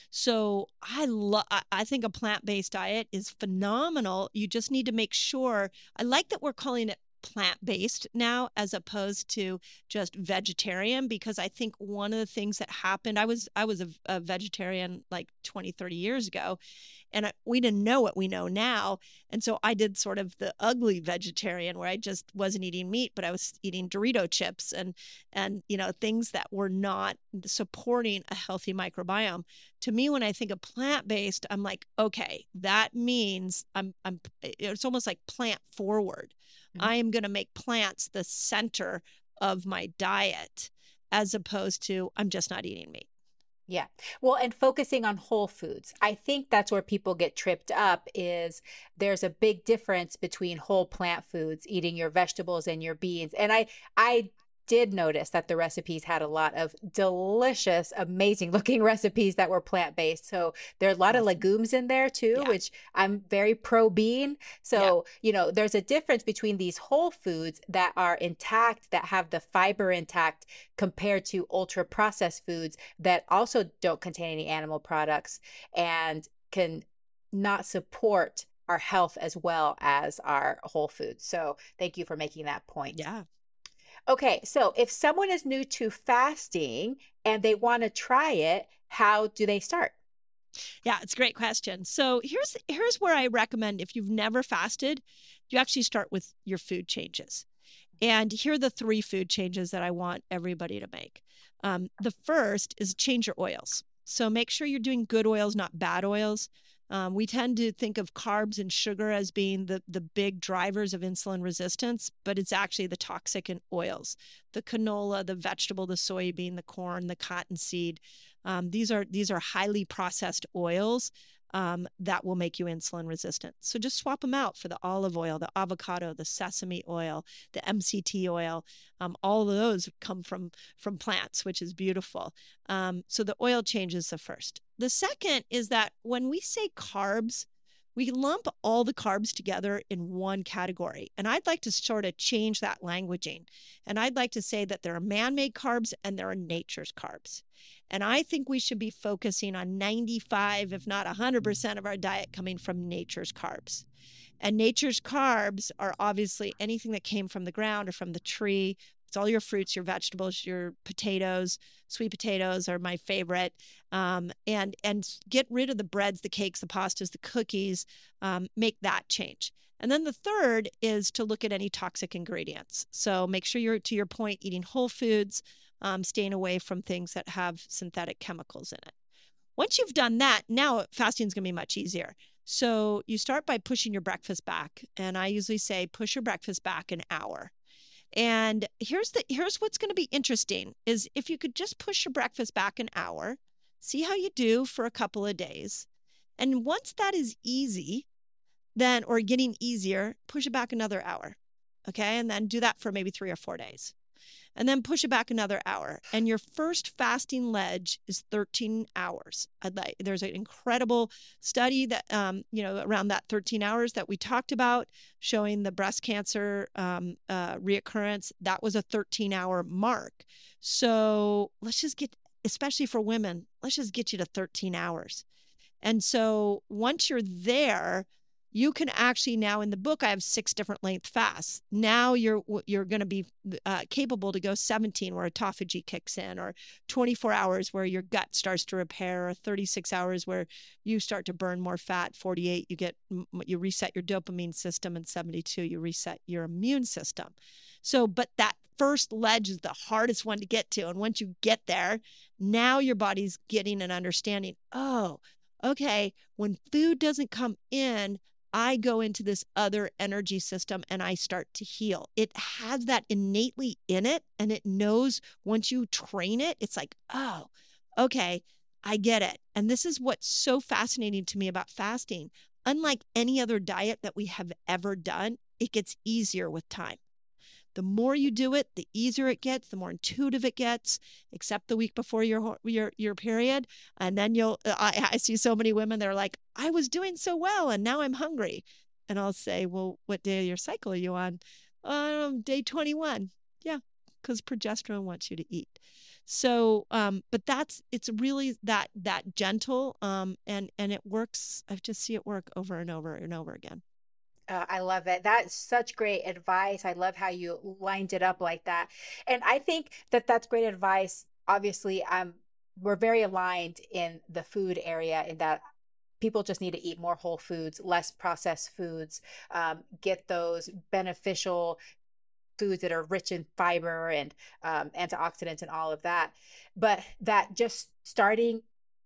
So I love I think a plant-based diet is phenomenal. You just need to make sure. I like that we're calling it plant-based now as opposed to just vegetarian, because I think one of the things that happened, I was I was a, a vegetarian like twenty, thirty years ago, and I, we didn't know what we know now. And so I did sort of the ugly vegetarian where I just wasn't eating meat, but I was eating Dorito chips and, and, you know, things that were not supporting a healthy microbiome. To me, when I think of plant-based, I'm like, okay, that means I'm, I'm, it's almost like plant forward. Mm-hmm. I am going to make plants the center of my diet as opposed to I'm just not eating meat. Yeah. Well, and focusing on whole foods. I think that's where people get tripped up is there's a big difference between whole plant foods, eating your vegetables and your beans. And I I did notice that the recipes had a lot of delicious, amazing looking recipes that were plant-based. So there are a lot awesome. of legumes in there too, yeah. which I'm very pro bean. So, yeah. you know, there's a difference between these whole foods that are intact, that have the fiber intact, compared to ultra processed foods that also don't contain any animal products and can not support our health as well as our whole foods. So thank you for making that point. Yeah. Okay, so if someone is new to fasting and they want to try it, how do they start? Yeah, it's a great question. So here's here's where I recommend, if you've never fasted, you actually start with your food changes. And here are the three food changes that I want everybody to make. Um, the first is change your oils. So make sure you're doing good oils, not bad oils. Um, we tend to think of carbs and sugar as being the, the big drivers of insulin resistance, but it's actually the toxic in oils, the canola, the vegetable, the soybean, the corn, the cottonseed. Um, these are these are highly processed oils um, that will make you insulin resistant. So just swap them out for the olive oil, the avocado, the sesame oil, the M C T oil. Um, all of those come from, from plants, which is beautiful. Um, so the oil change is the first. The second is that when we say carbs, we lump all the carbs together in one category. And I'd like to sort of change that languaging. And I'd like to say that there are man-made carbs and there are nature's carbs. And I think we should be focusing on ninety-five, if not one hundred percent of our diet coming from nature's carbs. And nature's carbs are obviously anything that came from the ground or from the tree. It's all your fruits, your vegetables, your potatoes. Sweet potatoes are my favorite. Um, and and get rid of the breads, the cakes, the pastas, the cookies. Um, make that change. And then the third is to look at any toxic ingredients. So make sure you're, to your point, eating whole foods, um, staying away from things that have synthetic chemicals in it. Once you've done that, now fasting is going to be much easier. So you start by pushing your breakfast back. And I usually say push your breakfast back an hour. And here's the here's what's going to be interesting is if you could just push your breakfast back an hour, see how you do for a couple of days. And once that is easy, then or getting easier, push it back another hour. Okay? And then do that for maybe three or four days. And then push it back another hour. And your first fasting ledge is thirteen hours. I'd like, there's an incredible study that, um, you know, around that thirteen hours that we talked about, showing the breast cancer um, uh, reoccurrence. That was a thirteen hour mark. So let's just get, especially for women, let's just get you to thirteen hours. And so once you're there, you can actually now in the book, I have six different length fasts. Now you're you're going to be uh, capable to go seventeen where autophagy kicks in, or twenty-four hours where your gut starts to repair, or thirty-six hours where you start to burn more fat. forty-eight, you get you reset your dopamine system, and seventy-two, you reset your immune system. So, but that first ledge is the hardest one to get to. And once you get there, now your body's getting an understanding. Oh, okay, when food doesn't come in, I go into this other energy system and I start to heal. It has that innately in it, and it knows once you train it, it's like, oh, okay, I get it. And this is what's so fascinating to me about fasting. Unlike any other diet that we have ever done, it gets easier with time. The more you do it, the easier it gets, the more intuitive it gets, except the week before your your your period. And then you'll, I, I see so many women, they're like, I was doing so well and now I'm hungry. And I'll say, well, what day of your cycle are you on? Um, day twenty-one. Yeah, because progesterone wants you to eat. So, um, but that's, it's really that, that gentle, um, and, and it works. I just see it work over and over and over again. Uh, I love it. That's such great advice. I love how you lined it up like that. And I think that that's great advice. Obviously, um, we're very aligned in the food area in that people just need to eat more whole foods, less processed foods, um, get those beneficial foods that are rich in fiber and um, antioxidants and all of that. But that just starting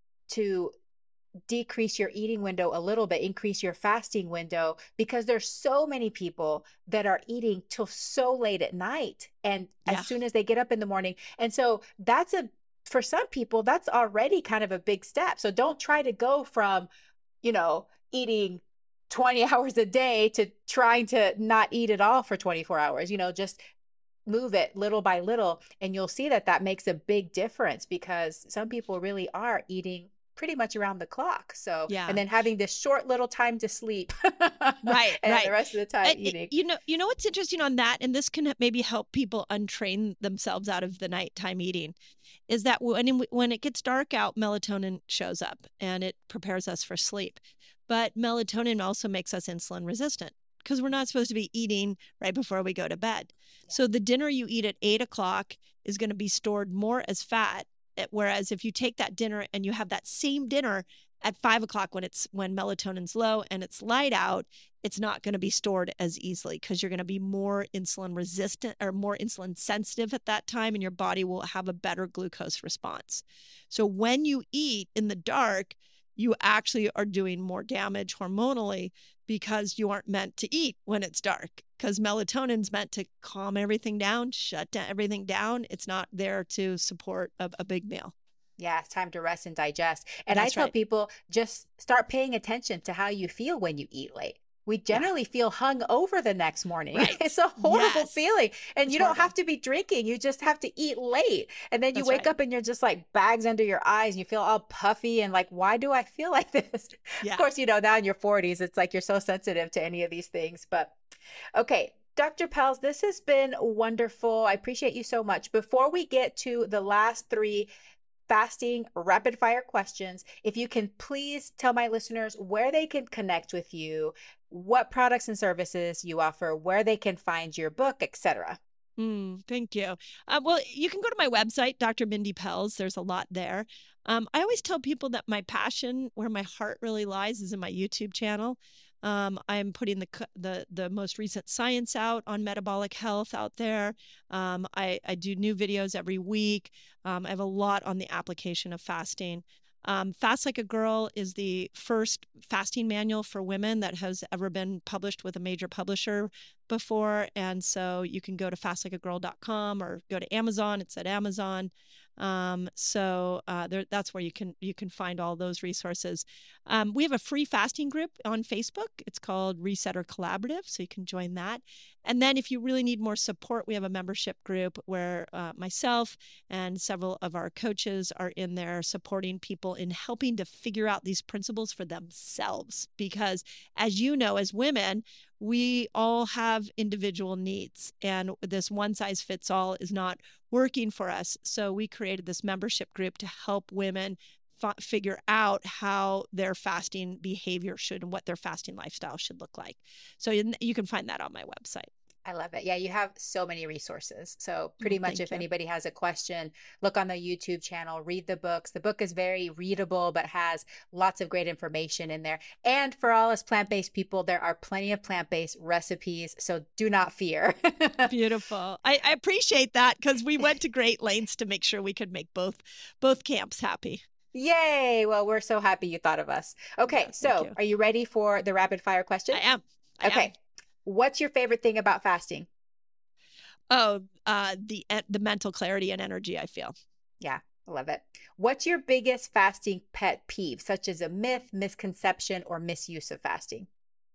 to decrease your eating window a little bit, increase your fasting window, because there's so many people that are eating till so late at night and yeah. as soon as they get up in the morning. And so that's a, for some people, that's already kind of a big step. So don't try to go from, you know, eating twenty hours a day to trying to not eat at all for twenty-four hours, you know, just move it little by little. And you'll see that that makes a big difference, because some people really are eating pretty much around the clock. So, yeah. And then having this short little time to sleep. Right. and right. the rest of the time and, eating. You know, you know what's interesting on that, and this can maybe help people untrain themselves out of the nighttime eating, is that when, when it gets dark out, melatonin shows up and it prepares us for sleep. But melatonin also makes us insulin resistant, because we're not supposed to be eating right before we go to bed. Yeah. So the dinner you eat at eight o'clock is going to be stored more as fat. Whereas if you take that dinner and you have that same dinner at five o'clock when it's when melatonin's low and it's light out, it's not going to be stored as easily, because you're going to be more insulin resistant or more insulin sensitive at that time, and your body will have a better glucose response. So when you eat in the dark, you actually are doing more damage hormonally, because you aren't meant to eat when it's dark, because melatonin's meant to calm everything down, shut down everything down. It's not there to support a, a big meal. Yeah, it's time to rest and digest. And That's I tell right. people, just start paying attention to how you feel when you eat late. We generally yeah. feel hung over the next morning. Right. It's a horrible yes. feeling. And it's you don't horrible. have to be drinking. You just have to eat late. And then you That's wake right. up and you're just like bags under your eyes and you feel all puffy and like, why do I feel like this? Yeah. Of course, you know, now in your forties, it's like you're so sensitive to any of these things. But okay, Doctor Pelz, this has been wonderful. I appreciate you so much. Before we get to the last three fasting rapid fire questions, if you can please tell my listeners where they can connect with you, what products and services you offer, where they can find your book, et cetera. Mm, thank you. Uh, well, you can go to my website, Doctor Mindy Pelz. There's a lot there. Um, I always tell people that my passion, where my heart really lies, is in my YouTube channel. Um, I'm putting the, the the most recent science out on metabolic health out there. Um, I, I do new videos every week. Um, I have a lot on the application of fasting. Um, Fast Like a Girl is the first fasting manual for women that has ever been published with a major publisher before. And so you can go to fast like a girl dot com or go to Amazon. It's at Amazon. Um, so uh, there, that's where you can you can find all those resources. Um, we have a free fasting group on Facebook. It's called Resetter Collaborative, so you can join that. And then if you really need more support, we have a membership group where uh, myself and several of our coaches are in there supporting people in helping to figure out these principles for themselves. Because as you know, as women, we all have individual needs, and this one size fits all is not working for us. So we created this membership group to help women f- figure out how their fasting behavior should and what their fasting lifestyle should look like. So you, you can find that on my website. I love it. Yeah, you have so many resources. So pretty Oh, much if you. anybody has a question, look on the YouTube channel, read the books. The book is very readable, but has lots of great information in there. And for all us plant-based people, there are plenty of plant-based recipes. So do not fear. Beautiful. I, I appreciate that, because we went to great lengths to make sure we could make both both camps happy. Yay. Well, we're so happy you thought of us. Okay. Yeah, so you. are you ready for the rapid fire questions? I am. I okay. am. What's your favorite thing about fasting? Oh, uh, the the mental clarity and energy I feel. Yeah, I love it. What's your biggest fasting pet peeve, such as a myth, misconception, or misuse of fasting?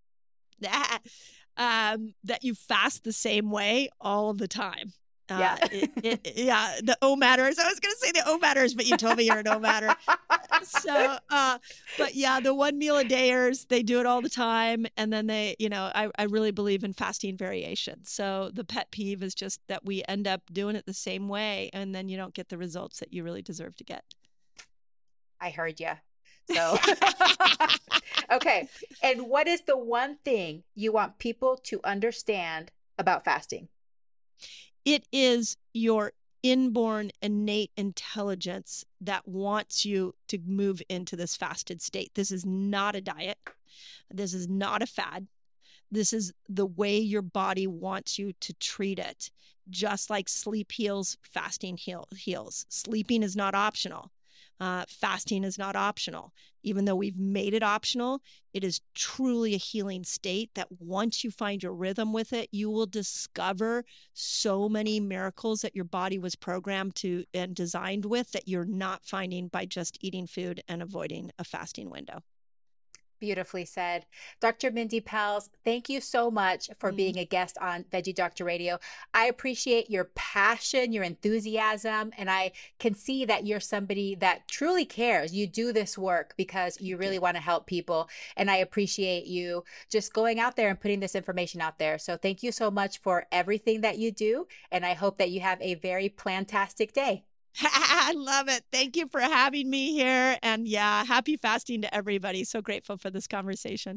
um, that you fast the same way all the time. Uh, yeah. it, it, yeah. The O matters. I was going to say the O matters, but you told me you're an O matter. So, uh, but yeah, the one meal a dayers, they do it all the time. And then they, you know, I, I really believe in fasting variation. So the pet peeve is just that we end up doing it the same way. And then you don't get the results that you really deserve to get. I heard you. So, okay. And what is the one thing you want people to understand about fasting? It is your inborn innate intelligence that wants you to move into this fasted state. This is not a diet. This is not a fad. This is the way your body wants you to treat it. Just like sleep heals, fasting heal, heals. Sleeping is not optional. Uh, fasting is not optional. Even though we've made it optional, it is truly a healing state that once you find your rhythm with it, you will discover so many miracles that your body was programmed to and designed with that you're not finding by just eating food and avoiding a fasting window. Beautifully said. Doctor Mindy Pelz, thank you so much for mm. being a guest on Veggie Doctor Radio. I appreciate your passion, your enthusiasm, and I can see that you're somebody that truly cares. You do this work because you really want to help people, and I appreciate you just going out there and putting this information out there. So thank you so much for everything that you do, and I hope that you have a very plantastic day. I love it. Thank you for having me here. And yeah, happy fasting to everybody. So grateful for this conversation.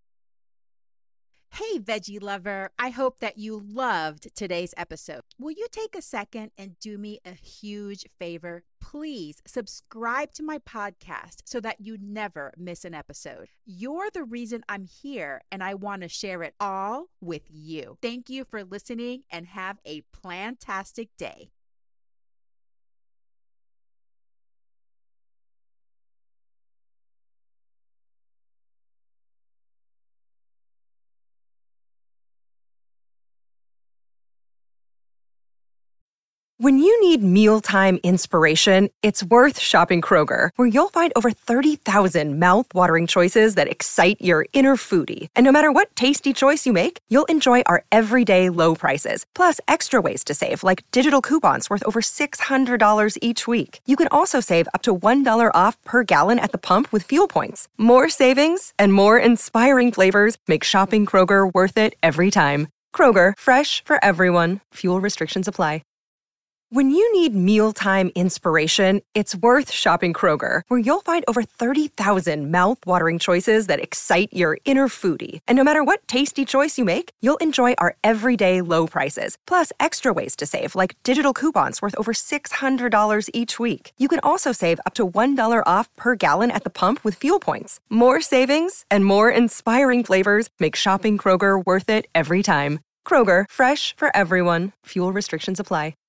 Hey, veggie lover. I hope that you loved today's episode. Will you take a second and do me a huge favor? Please subscribe to my podcast so that you never miss an episode. You're the reason I'm here, and I want to share it all with you. Thank you for listening, and have a plantastic day. When you need mealtime inspiration, it's worth shopping Kroger, where you'll find over thirty thousand mouth-watering choices that excite your inner foodie. And no matter what tasty choice you make, you'll enjoy our everyday low prices, plus extra ways to save, like digital coupons worth over six hundred dollars each week. You can also save up to one dollar off per gallon at the pump with fuel points. More savings and more inspiring flavors make shopping Kroger worth it every time. Kroger, fresh for everyone. Fuel restrictions apply. When you need mealtime inspiration, it's worth shopping Kroger, where you'll find over thirty thousand mouth-watering choices that excite your inner foodie. And no matter what tasty choice you make, you'll enjoy our everyday low prices, plus extra ways to save, like digital coupons worth over six hundred dollars each week. You can also save up to one dollar off per gallon at the pump with fuel points. More savings and more inspiring flavors make shopping Kroger worth it every time. Kroger, fresh for everyone. Fuel restrictions apply.